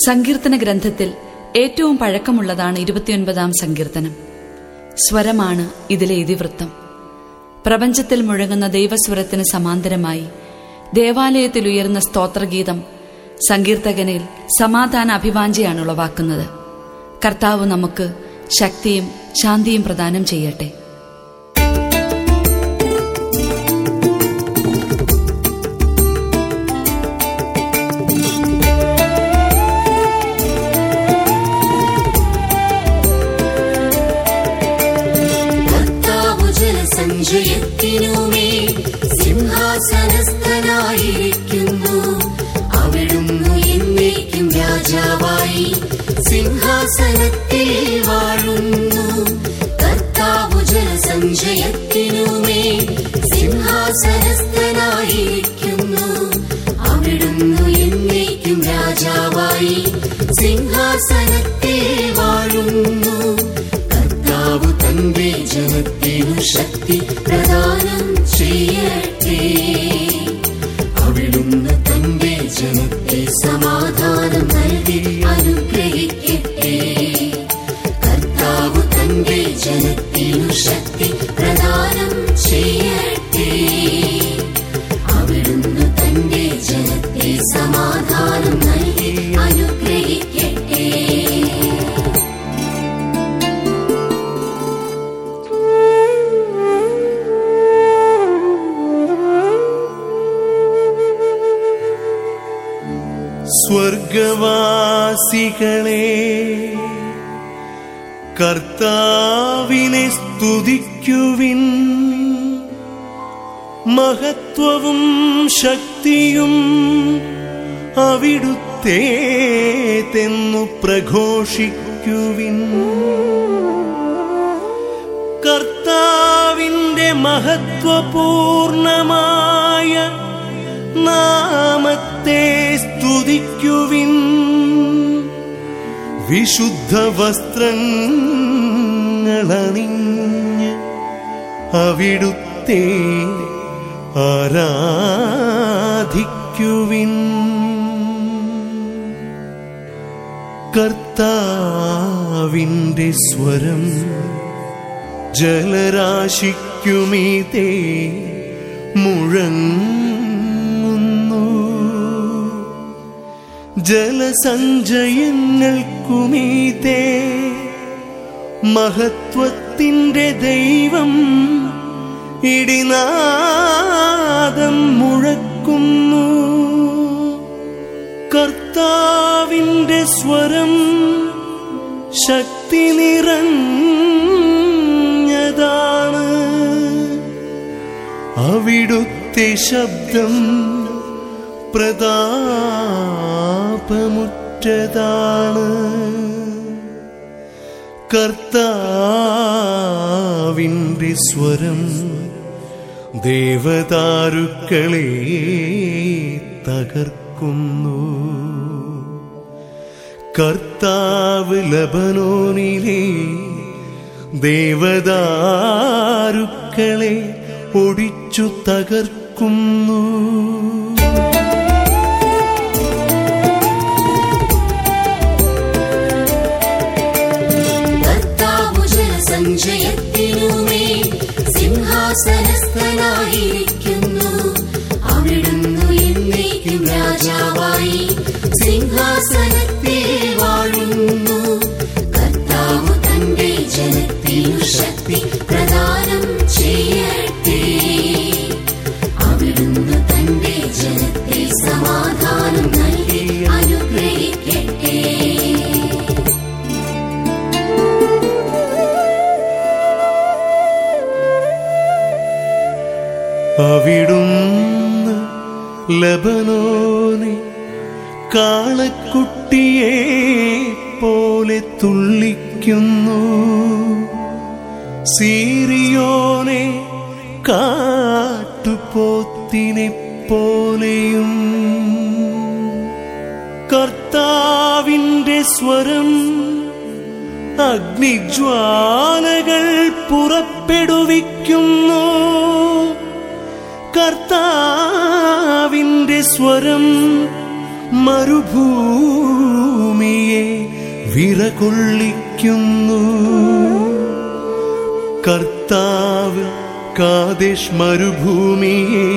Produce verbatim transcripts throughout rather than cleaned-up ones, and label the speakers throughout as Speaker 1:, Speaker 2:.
Speaker 1: സങ്കീർത്തന ഗ്രന്ഥത്തിൽ ഏറ്റവും പഴക്കമുള്ളതാണ് ഇരുപത്തിയൊൻപതാം സങ്കീർത്തനം. സ്വരമാണ് ഇതിലെ ഇതിവൃത്തം. പ്രപഞ്ചത്തിൽ മുഴങ്ങുന്ന ദൈവസ്വരത്തിന് സമാന്തരമായി ദേവാലയത്തിൽ ഉയർന്ന സ്തോത്രഗീതം സങ്കീർത്തകനിൽ സമാധാന അഭിവാഞ്ചയാണ് ഉളവാക്കുന്നത്. കർത്താവ് നമുക്ക് ശക്തിയും ശാന്തിയും പ്രദാനം ചെയ്യട്ടെ.
Speaker 2: ജയത്തിനുമേ സിംഹാസനസ്ഥനായിരിക്കുന്നു. അവിടുന്ന് എന്നേക്കും രാജാവായി സിംഹാസനത്തിൽ വാഴുന്നു. കർത്താവ് ജനസഞ്ചയത്തിനുമേ സിംഹാസനസ്ഥനായിരിക്കുന്നു. അവിടുന്ന് എന്നേക്കും രാജാവായി സിംഹാസനത്തിൽ വാഴുന്നു. കർത്താവ് തന്റെ ജനത്തിനു ശക്തി പ്രദാനം ചെയ്യട്ടെ. അവിടുന്ന് തന്റെ ജനത്തെ സമാധാനം നൽകി അനുഗ്രഹിക്കട്ടെ. കർത്താവ് തന്റെ ജനത്തിനു ശക്തി പ്രദാനം ചെയ്യട്ടെ. അവിടുന്ന് തന്റെ ജനത്തെ സമാധാനം നൽകി അനുഗ്രഹിക്കട്ടെ.
Speaker 3: സ്വർഗവാസികളെ, കർത്താവിനെ സ്തുതിക്കുവിൻ. മഹത്വവും ശക്തിയും അവിടുത്തേതെന്നു പ്രഘോഷിക്കുവിൻ. കർത്താവിന്റെ മഹത്വപൂർണമായ നാമത്തെ സ്തുതിക്കുവിൻ. വിശുദ്ധ വസ്ത്രങ്ങളണിഞ്ഞ് അവിടുത്തെ ആരാധിക്കുവിൻ. കർത്താവിന്റെ സ്വരം ജലരാശിക്കുമീതേ മുഴങ്ങുന്നു. ജലസഞ്ചയങ്ങൾക്കുമീതേ മഹത്വത്തിന്റെ ദൈവം ഇടിനാദം മുഴക്കുന്നു. കർത്താവിന്റെ സ്വരം ശക്തി നിറഞ്ഞതാണ്. അവിടുത്തെ ശബ്ദം പ്രതാപമുറ്റതാണ്. കർത്താവിന്റെ സ്വരം ദേവദാരുക്കളെ തകർക്കുന്നു. കർത്താവ് ലബനോനിലെ ദേവദാരുക്കളെ ഒടിച്ചു തകർക്കുന്നു.
Speaker 2: കർത്താവ് ജനസഞ്ചയത്തിനുമേ സിംഹാസനസ്ഥനായിരിക്കുന്നു. അവിടുന്ന് എന്നേക്കും രാജാവായി സിംഹാസനത്തിൽ വാഴുന്നു. കർത്താവ് തന്റെ ജനത്തിനു ശക്തി പ്രദാനം ചെയ്യട്ടെ. അവിടുന്ന് തന്റെ ജനത്തെ സമാധാനം നൽകി അനുഗ്രഹിക്കട്ടെ.
Speaker 3: അവിടുന്ന് ലബനോനെ കാളക്കുട്ടിയെ പോലെ തുള്ളിക്കുന്നു. സീറിയോനെ കാട്ടുപോത്തിനെ പോലെയും. കർത്താവിന്റെ സ്വരം അഗ്നിജ്വാലകൾ പുറപ്പെടുവിക്കുന്നു. കർത്താവിന്റെ സ്വരം മരുഭൂമിയെ വിറകൊള്ളിക്കുന്നു. കർത്താവ് കാദേശ് മരുഭൂമിയെ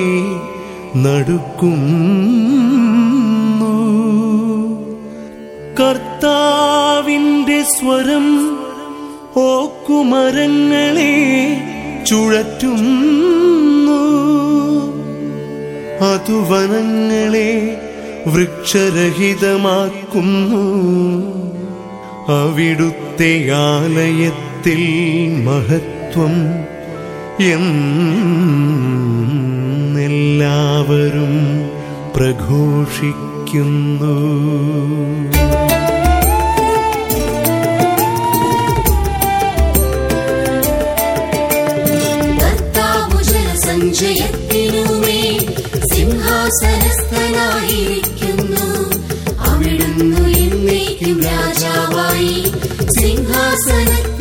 Speaker 3: നടുക്കുന്നു. കർത്താവിന്റെ സ്വരം ഓക്കുമരങ്ങളെ ചുഴറ്റുന്നു. അതു വനങ്ങളെ വൃക്ഷരഹിതമാക്കുന്നു. അവിടുത്തെ ആലയത്തിൽ മഹത്വം എന്നെല്ലാവരും പ്രഘോഷിക്കുന്നു.
Speaker 2: സഞ്ചയത്തിനുമേ സിംഹാസനസ്ഥനായിരിക്കുന്നു. അവിടുന്ന് എന്നേക്കും രാജാവായി സിംഹാസനത്തിൽ